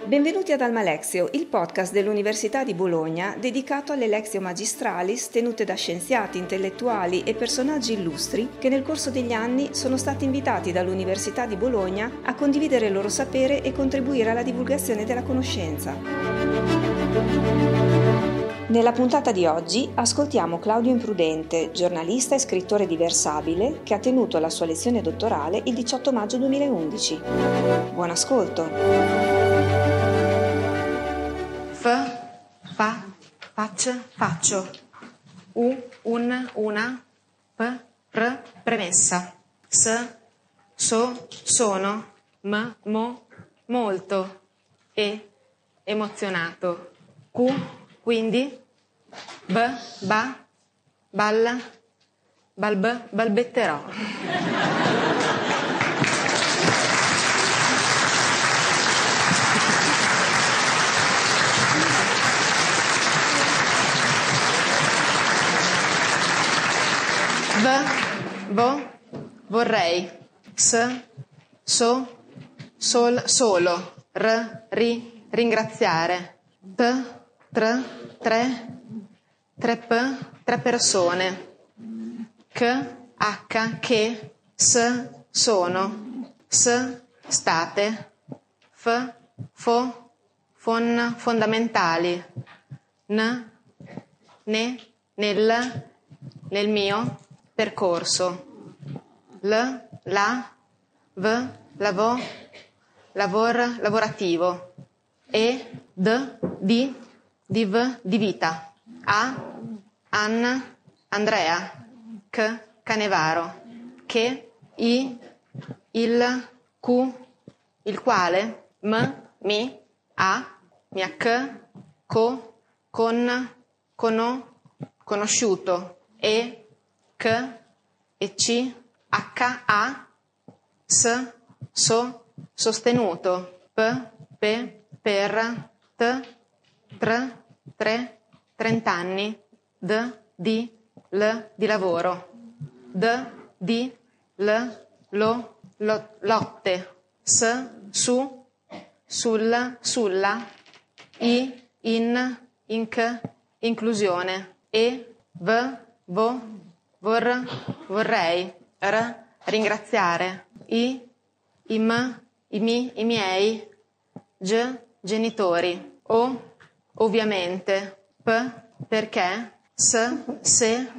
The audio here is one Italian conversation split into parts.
Benvenuti ad Alma Lexio, il podcast dell'Università di Bologna dedicato alle Lectio Magistralis tenute da scienziati, intellettuali e personaggi illustri che nel corso degli anni sono stati invitati dall'Università di Bologna a condividere il loro sapere e contribuire alla divulgazione della conoscenza. Nella puntata di oggi ascoltiamo Claudio Imprudente, giornalista e scrittore di Versabile, che ha tenuto la sua lezione dottorale il 18 maggio 2011. Buon ascolto! Faccio. Una. Premessa. Sono. Molto. Emozionato. Quindi. Balbetterò. Vorrei. Solo. Ringraziare. Tre persone. Che. Sono. State. Fondamentali. Nel mio percorso. Lavorativo. Di vita. Anna, Andrea, Canevaro, che, il quale, mi, conosciuto, e ci, sostenuto, per, 30 anni, di lavoro, lotte, sulla, inclusione, vorrei, ringraziare, i miei genitori, ovviamente, perché se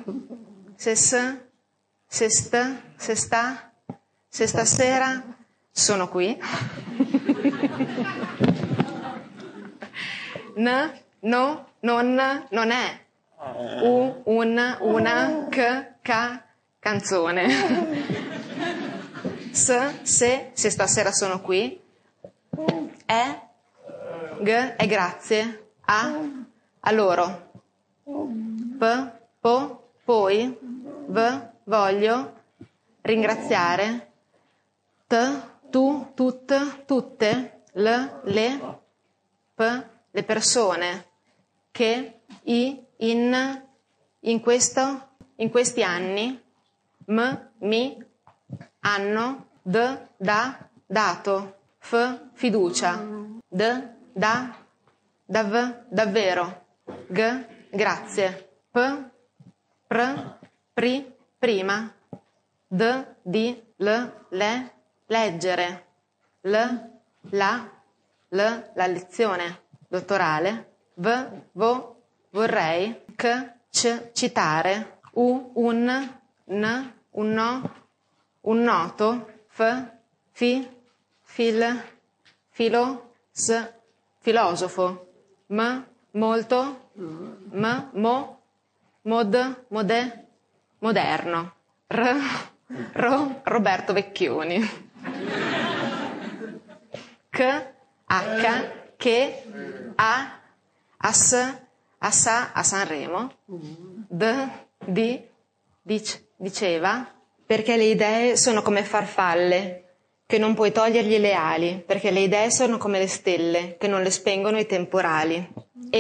stasera sono qui, non è una canzone. Se stasera sono qui, è grazie a loro. Poi voglio ringraziare tutte le persone che in questi anni mi hanno dato fiducia. Davvero. Grazie. Prima di leggere la lezione dottorale, vorrei citare un noto filosofo molto moderno, Roberto Vecchioni, che a Sanremo diceva: perché le idee sono come farfalle che non puoi togliergli le ali, perché le idee sono come le stelle che non le spengono i temporali.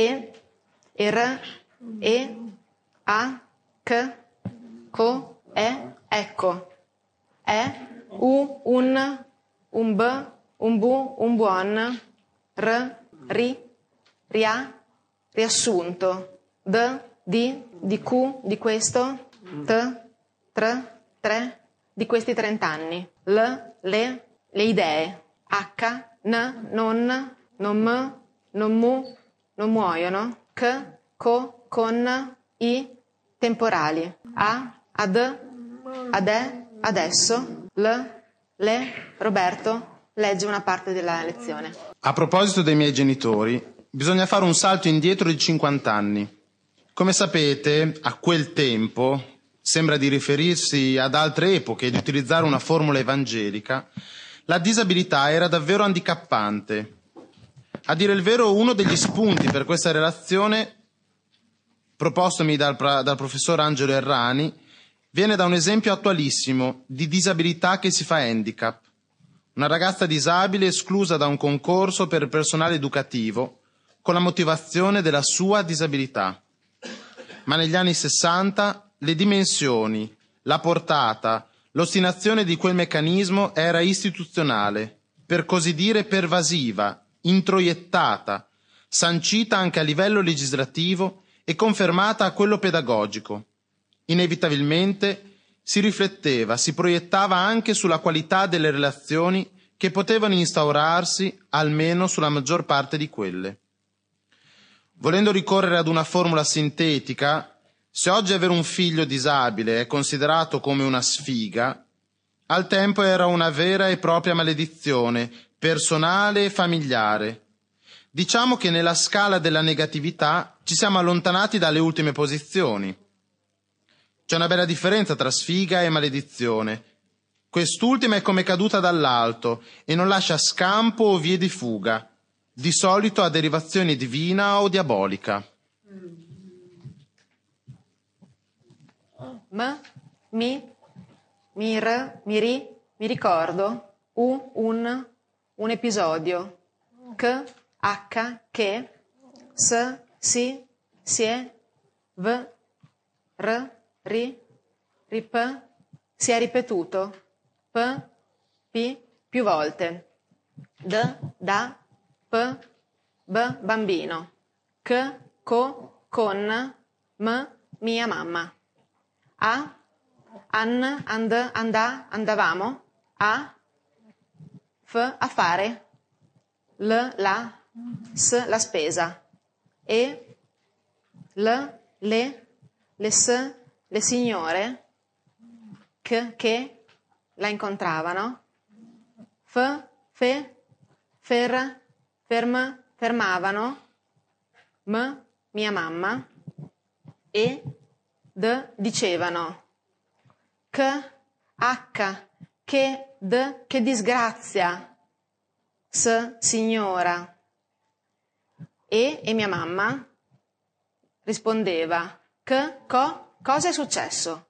Ecco, è un buon ria, riassunto, di Q, di questo, tre, di questi 30 anni, le idee, H, non muoiono, con, i, temporali, adesso, Roberto legge una parte della lezione. A proposito dei miei genitori, bisogna fare un salto indietro di 50 anni. Come sapete, a quel tempo, sembra di riferirsi ad altre epoche e di utilizzare una formula evangelica, la disabilità era davvero handicappante. A dire il vero, uno degli spunti per questa relazione, propostomi dal professor Angelo Errani, viene da un esempio attualissimo di disabilità che si fa handicap. Una ragazza disabile esclusa da un concorso per personale educativo con la motivazione della sua disabilità. Ma negli anni 60 le dimensioni, la portata, l'ostinazione di quel meccanismo era istituzionale, per così dire pervasiva, introiettata, sancita anche a livello legislativo e confermata a quello pedagogico. Inevitabilmente si rifletteva, si proiettava anche sulla qualità delle relazioni che potevano instaurarsi, almeno sulla maggior parte di quelle. Volendo ricorrere ad una formula sintetica, se oggi avere un figlio disabile è considerato come una sfiga, al tempo era una vera e propria maledizione, personale e familiare. Diciamo che nella scala della negatività ci siamo allontanati dalle ultime posizioni. C'è una bella differenza tra sfiga e maledizione. Quest'ultima è come caduta dall'alto e non lascia scampo o vie di fuga, di solito a derivazione divina o diabolica. Mi ricordo, un episodio, che, si, è, si è ripetuto, più volte, bambino, con, mia mamma, andavamo, a fare, la spesa, e, le signore che la incontravano, fermavano, mia mamma, e, dicevano, che disgrazia, signora, e mia mamma rispondeva, cosa è successo?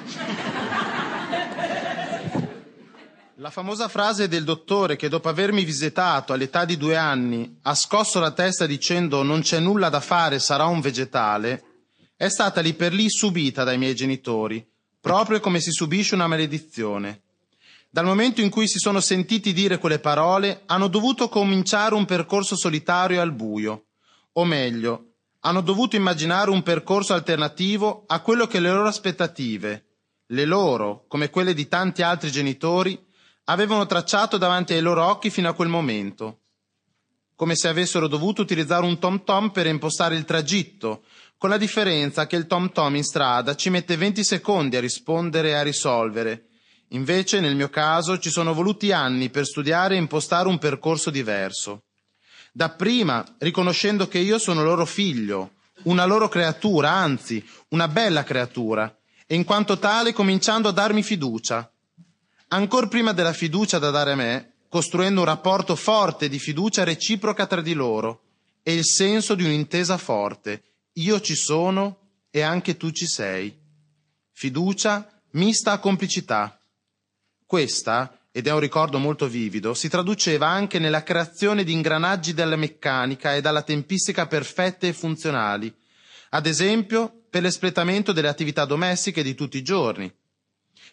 La famosa frase del dottore che dopo avermi visitato all'età di 2 anni ha scosso la testa dicendo non c'è nulla da fare, sarà un vegetale, è stata lì per lì subita dai miei genitori, proprio come si subisce una maledizione. Dal momento in cui si sono sentiti dire quelle parole, hanno dovuto cominciare un percorso solitario al buio, o meglio, hanno dovuto immaginare un percorso alternativo a quello che le loro aspettative, le loro, come quelle di tanti altri genitori, avevano tracciato davanti ai loro occhi fino a quel momento, come se avessero dovuto utilizzare un tom-tom per impostare il tragitto, con la differenza che il tom-tom in strada ci mette 20 secondi a rispondere e a risolvere. Invece, nel mio caso, ci sono voluti anni per studiare e impostare un percorso diverso. Dapprima, riconoscendo che io sono loro figlio, una loro creatura, anzi, una bella creatura, e in quanto tale cominciando a darmi fiducia. Ancor prima della fiducia da dare a me, costruendo un rapporto forte di fiducia reciproca tra di loro e il senso di un'intesa forte. Io ci sono e anche tu ci sei. Fiducia mista a complicità. Questa, ed è un ricordo molto vivido, si traduceva anche nella creazione di ingranaggi della meccanica e dalla tempistica perfette e funzionali, ad esempio per l'espletamento delle attività domestiche di tutti i giorni.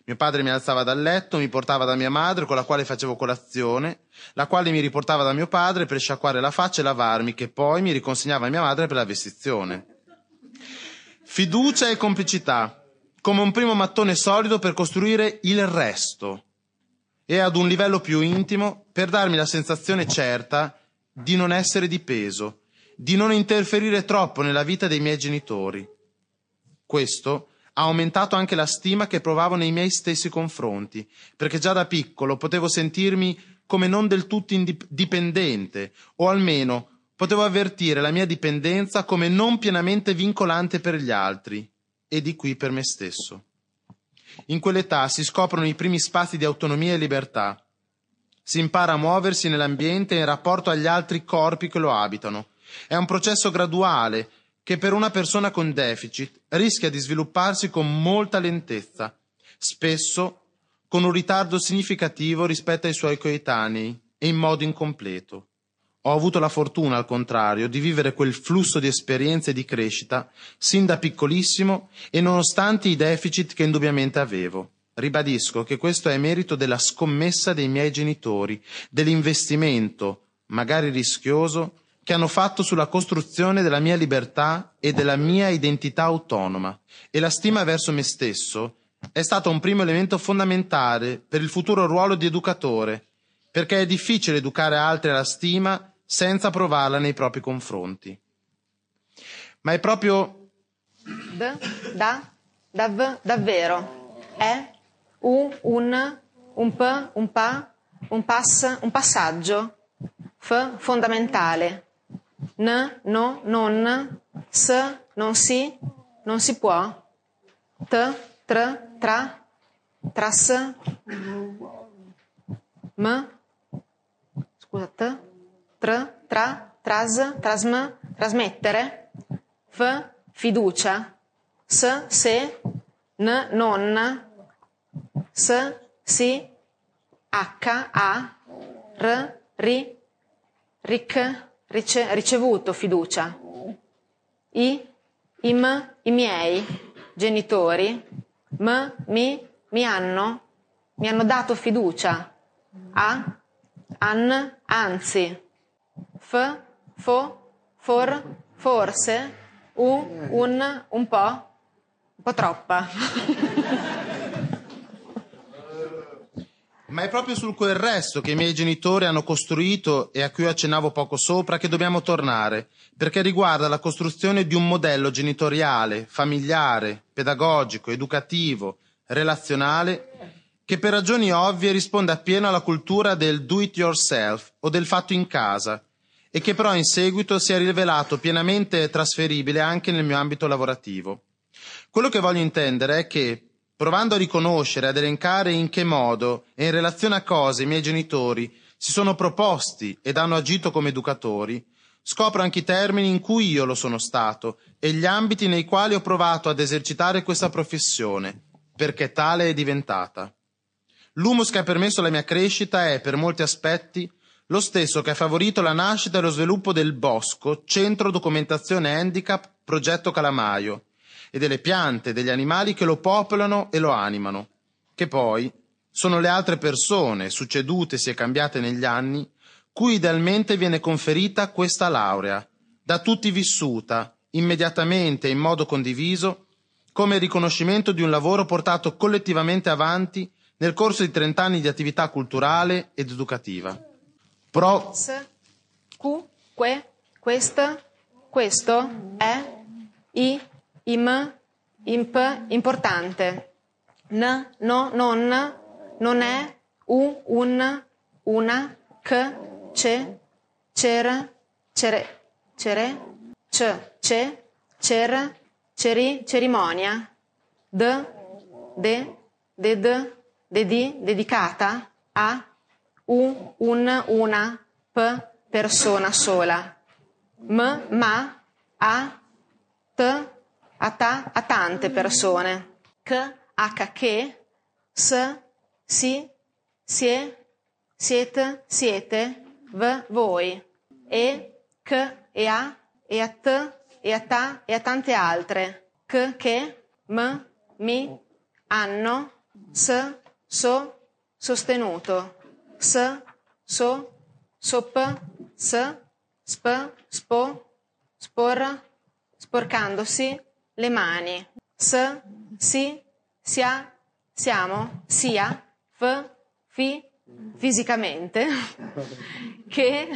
Mio padre mi alzava dal letto, mi portava da mia madre con la quale facevo colazione, la quale mi riportava da mio padre per sciacquare la faccia e lavarmi, che poi mi riconsegnava a mia madre per la vestizione. Fiducia e complicità, come un primo mattone solido per costruire il resto, e ad un livello più intimo per darmi la sensazione certa di non essere di peso, di non interferire troppo nella vita dei miei genitori. Questo ha aumentato anche la stima che provavo nei miei stessi confronti, perché già da piccolo potevo sentirmi come non del tutto dipendente, o almeno potevo avvertire la mia dipendenza come non pienamente vincolante per gli altri, e di qui per me stesso. In quell'età si scoprono i primi spazi di autonomia e libertà. Si impara a muoversi nell'ambiente in rapporto agli altri corpi che lo abitano. È un processo graduale che per una persona con deficit rischia di svilupparsi con molta lentezza, spesso con un ritardo significativo rispetto ai suoi coetanei e in modo incompleto. Ho avuto la fortuna, al contrario, di vivere quel flusso di esperienze e di crescita sin da piccolissimo e nonostante i deficit che indubbiamente avevo. Ribadisco che questo è merito della scommessa dei miei genitori, dell'investimento, magari rischioso, che hanno fatto sulla costruzione della mia libertà e della mia identità autonoma. E la stima verso me stesso è stato un primo elemento fondamentale per il futuro ruolo di educatore, perché è difficile educare altri alla stima senza provarla nei propri confronti. Ma è proprio davvero, è un passaggio fondamentale. Non non si può, tras, trasmettere, fiducia, se, non, si, ricevuto fiducia. I miei genitori mi hanno dato fiducia. Anzi, forse, un po' troppa. Ma è proprio sul quel resto che i miei genitori hanno costruito e a cui accennavo poco sopra che dobbiamo tornare, perché riguarda la costruzione di un modello genitoriale, familiare, pedagogico, educativo, relazionale, che per ragioni ovvie risponde appieno alla cultura del do it yourself o del fatto in casa, e che però in seguito si è rivelato pienamente trasferibile anche nel mio ambito lavorativo. Quello che voglio intendere è che, provando a riconoscere, ad elencare in che modo e in relazione a cosa i miei genitori si sono proposti ed hanno agito come educatori, scopro anche i termini in cui io lo sono stato e gli ambiti nei quali ho provato ad esercitare questa professione, perché tale è diventata. L'humus che ha permesso la mia crescita è, per molti aspetti, lo stesso che ha favorito la nascita e lo sviluppo del Bosco, Centro Documentazione Handicap, Progetto Calamaio, e delle piante e degli animali che lo popolano e lo animano, che poi sono le altre persone, succedutesi e cambiate negli anni, cui idealmente viene conferita questa laurea, da tutti vissuta, immediatamente e in modo condiviso, come riconoscimento di un lavoro portato collettivamente avanti nel corso di 30 anni di attività culturale ed educativa. Questo è importante. Non è una cerimonia dedicata a una persona sola, ma a tante persone, che siete voi, e a tante altre che mi hanno so, sostenuto, so, sop, sp, spo, spor, sporcandosi le mani, si, sia, siamo, sia, fi, fisicamente, che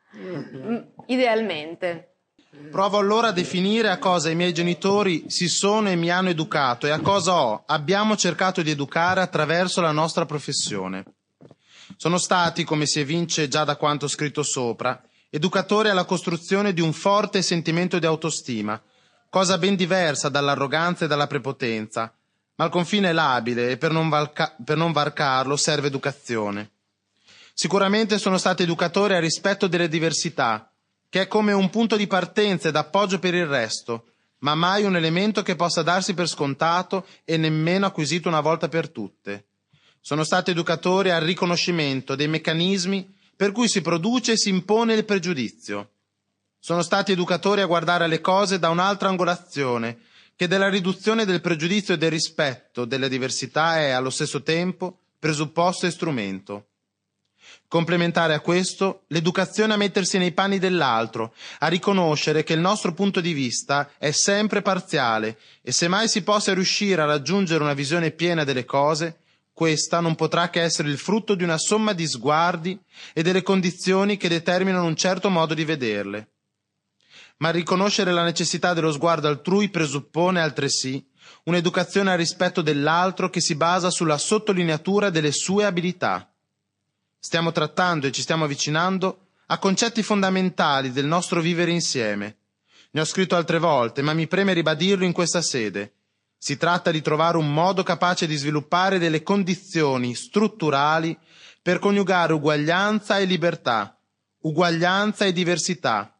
idealmente. Provo allora a definire a cosa i miei genitori si sono e mi hanno educato e a cosa abbiamo cercato di educare attraverso la nostra professione. Sono stati, come si evince già da quanto scritto sopra, educatori alla costruzione di un forte sentimento di autostima, cosa ben diversa dall'arroganza e dalla prepotenza, ma al confine labile e per non varcarlo serve educazione. Sicuramente sono stati educatori al rispetto delle diversità, che è come un punto di partenza ed appoggio per il resto, ma mai un elemento che possa darsi per scontato e nemmeno acquisito una volta per tutte. Sono stati educatori al riconoscimento dei meccanismi per cui si produce e si impone il pregiudizio. Sono stati educatori a guardare alle cose da un'altra angolazione, che della riduzione del pregiudizio e del rispetto delle diversità è, allo stesso tempo, presupposto e strumento. Complementare a questo, l'educazione a mettersi nei panni dell'altro, a riconoscere che il nostro punto di vista è sempre parziale e se mai si possa riuscire a raggiungere una visione piena delle cose, questa non potrà che essere il frutto di una somma di sguardi e delle condizioni che determinano un certo modo di vederle. Ma riconoscere la necessità dello sguardo altrui presuppone altresì un'educazione al rispetto dell'altro che si basa sulla sottolineatura delle sue abilità. Stiamo trattando e ci stiamo avvicinando a concetti fondamentali del nostro vivere insieme. Ne ho scritto altre volte, ma mi preme ribadirlo in questa sede. Si tratta di trovare un modo capace di sviluppare delle condizioni strutturali per coniugare uguaglianza e libertà, uguaglianza e diversità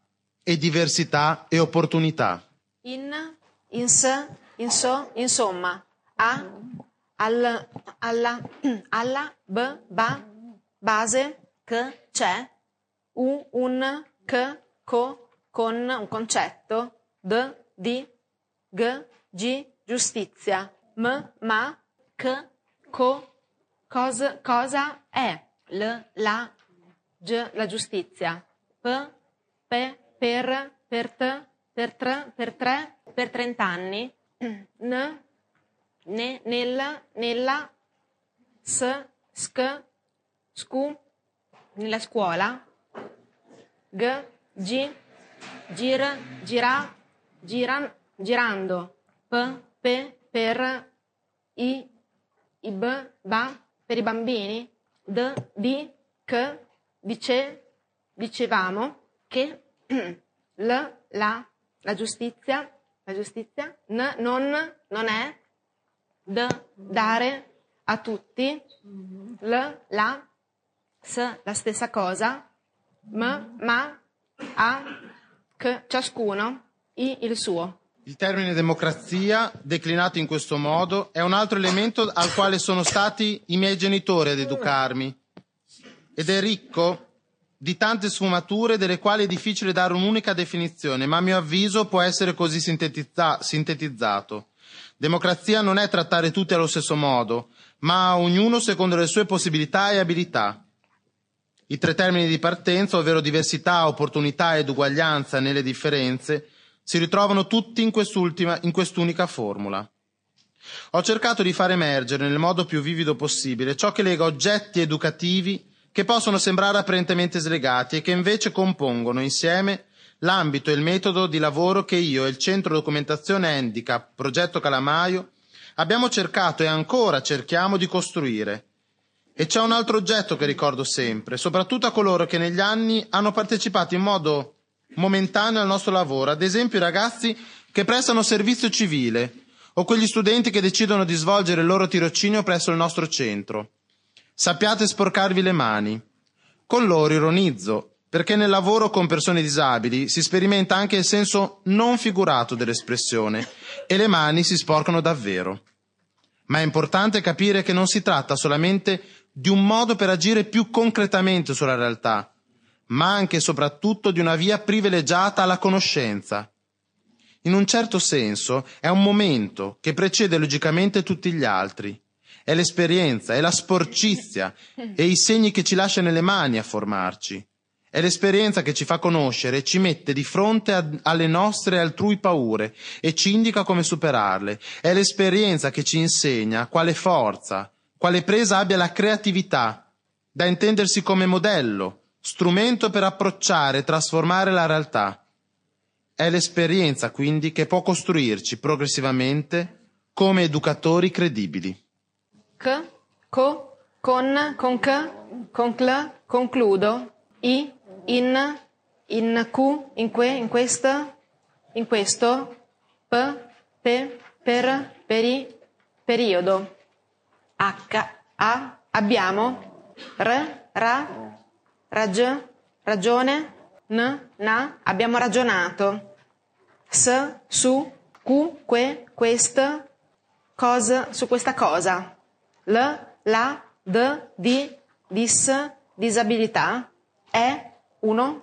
e opportunità. In so, insomma, alla, base, che, c'è, un, che, con, un concetto, di, gi, giustizia, ma, che, cosa è, la giustizia, per 30 anni, nella, nella scuola, girando, per i bambini, che dicevamo che la giustizia non è da dare a tutti la stessa cosa, ma a che ciascuno il suo. Il termine democrazia, declinato in questo modo, è un altro elemento al quale sono stati i miei genitori ad educarmi ed è ricco di tante sfumature delle quali è difficile dare un'unica definizione, ma a mio avviso può essere così sintetizzato. Democrazia non è trattare tutti allo stesso modo, ma ognuno secondo le sue possibilità e abilità. I tre termini di partenza, ovvero diversità, opportunità ed uguaglianza nelle differenze, si ritrovano tutti in quest'unica formula. Ho cercato di far emergere nel modo più vivido possibile ciò che lega oggetti educativi che possono sembrare apparentemente slegati e che invece compongono insieme l'ambito e il metodo di lavoro che io e il Centro Documentazione Handicap, Progetto Calamaio, abbiamo cercato e ancora cerchiamo di costruire. E c'è un altro oggetto che ricordo sempre, soprattutto a coloro che negli anni hanno partecipato in modo momentaneo al nostro lavoro, ad esempio i ragazzi che prestano servizio civile o quegli studenti che decidono di svolgere il loro tirocinio presso il nostro centro. Sappiate sporcarvi le mani. Con loro ironizzo, perché nel lavoro con persone disabili si sperimenta anche il senso non figurato dell'espressione e le mani si sporcano davvero. Ma è importante capire che non si tratta solamente di un modo per agire più concretamente sulla realtà, ma anche e soprattutto di una via privilegiata alla conoscenza. In un certo senso è un momento che precede logicamente tutti gli altri. è l'esperienza, è la sporcizia e i segni che ci lascia nelle mani a formarci. È l'esperienza che ci fa conoscere, ci mette di fronte alle nostre e altrui paure e ci indica come superarle. È l'esperienza che ci insegna quale forza, quale presa abbia la creatività, da intendersi come modello, strumento per approcciare e trasformare la realtà. È l'esperienza, quindi, che può costruirci progressivamente come educatori credibili. Concludo, in questo, periodo, abbiamo, ragione, abbiamo ragionato, su questa cosa, disabilità, è uno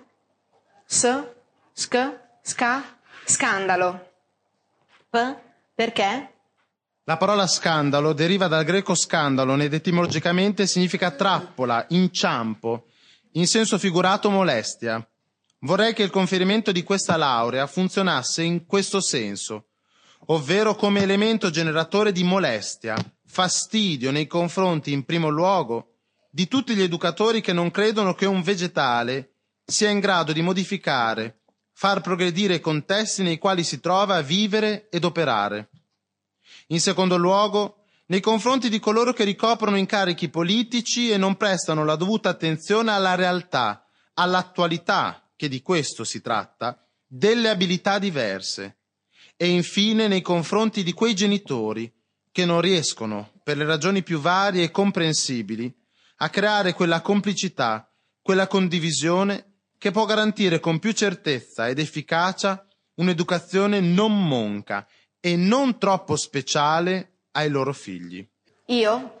scandalo. Perché? La parola scandalo deriva dal greco scandalon ed etimologicamente significa trappola, inciampo, in senso figurato molestia. Vorrei che il conferimento di questa laurea funzionasse in questo senso, ovvero come elemento generatore di molestia, fastidio nei confronti, in primo luogo, di tutti gli educatori che non credono che un vegetale sia in grado di modificare, far progredire i contesti nei quali si trova a vivere ed operare. In secondo luogo, nei confronti di coloro che ricoprono incarichi politici e non prestano la dovuta attenzione alla realtà, all'attualità, che di questo si tratta, delle abilità diverse. E infine nei confronti di quei genitori che non riescono, per le ragioni più varie e comprensibili, a creare quella complicità, quella condivisione che può garantire con più certezza ed efficacia un'educazione non monca e non troppo speciale ai loro figli. Io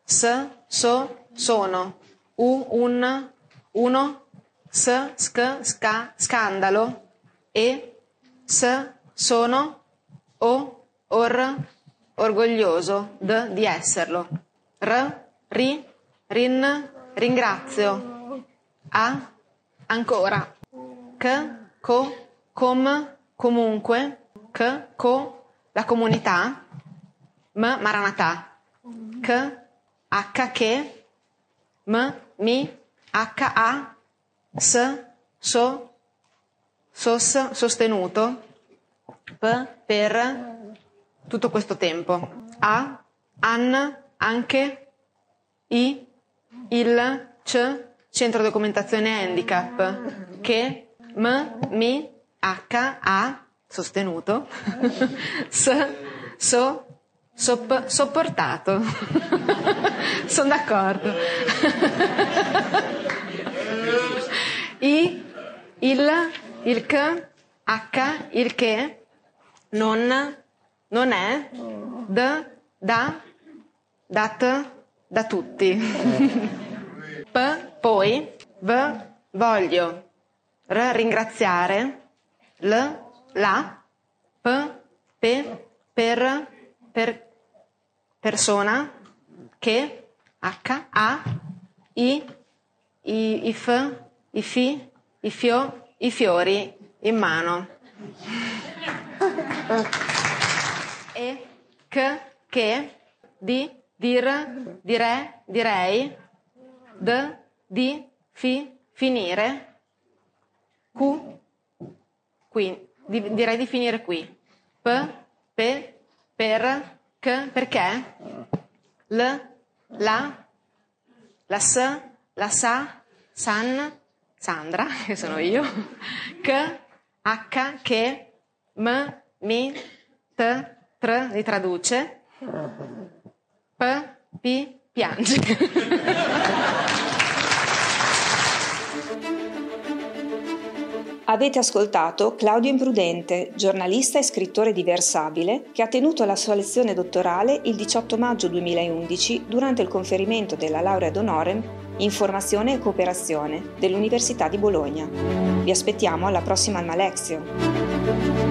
sono uno scandalo e sono orgoglioso di esserlo. Ringrazio ancora comunque la comunità Maranatha che ha sostenuto per tutto questo tempo. Anche il Centro Documentazione Handicap che mi ha sostenuto sopportato. Sono d'accordo. Il che non è da tutti. Poi voglio ringraziare la persona che ha i fiori in mano e che direi di finire qui. Direi di finire qui. Perché Sandra, che sono io, che mi li traduce, piange. Avete ascoltato Claudio Imprudente, giornalista e scrittore di Versabile, che ha tenuto la sua lezione dottorale il 18 maggio 2011 durante il conferimento della laurea d'honorem in formazione e cooperazione dell'Università di Bologna. Vi aspettiamo alla prossima Almalexio.